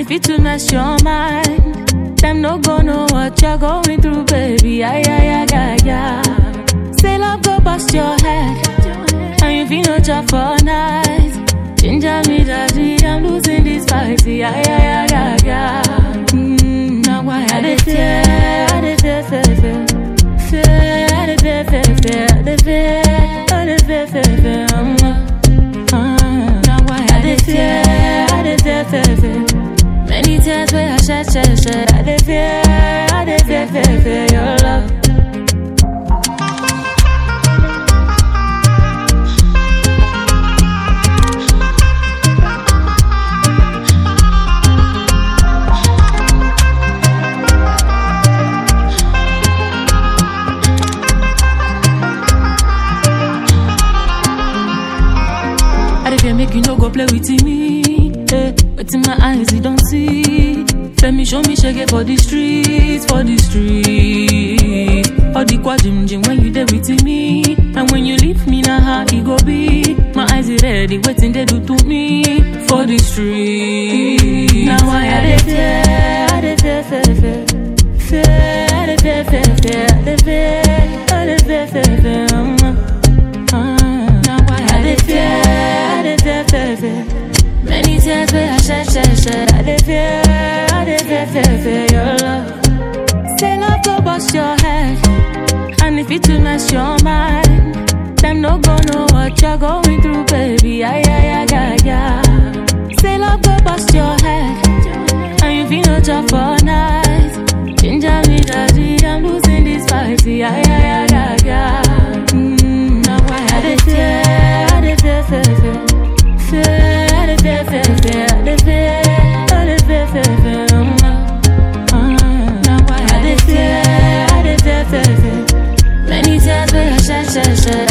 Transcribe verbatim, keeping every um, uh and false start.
if it will mess your mind, them no go know what you're going through, baby. Ay, ay, ay, ay, ay. Say love go bust your head, and you feel no job for night. Ginger me, daddy, I'm losing this fight. Ay, ay, ay, ay, ay. Mm, now why I dey fear, I dey fear, fear, fear, fear, I dey fear, fear, fear, I dey fear, I dey fear, fear, fear. Um, uh, now why I dey fear, I dey fear, fear, fear. Many tears where I shed, shed, shed. I dey fear, I dey fear, fear, fear your love. I dey fear make you no go play with me. Eh, but in my eyes you don't see. Let me show me shake for the streets, for the streets. All the quadrim jim when you there with me, and when you leave me now how it go be. My eyes is ready, waiting they do to me for the streets. Now why I dey fear, I dey fear, fear, fear, fear, I dey fear, fear, fear, I dey fear, I dey fear, fear, fear. Um, uh, now why I dey fear, I dey fear, fear, fear. Many tears where I shed, shed, shed. I dey fear, I dey fear, fear, fear your love. Say love go bust your head, and if it will mess your mind, them no go know what you're going through, baby. Ay, ay, ay, ay, ay. Say love go bust your head, and you feel no job for night. Ginger me, daddy, I'm losing this fight. Ay, ay, ay, ay, ay. Mm, now why I dey fear, I dey fear, fear, fear, fear. I dey fear, fear, fear, I dey fear, I dey fear, fear, fear. Um, uh, now why I dey fear, I dey fear, fear, fear. Many tears where I shed, shed, shed.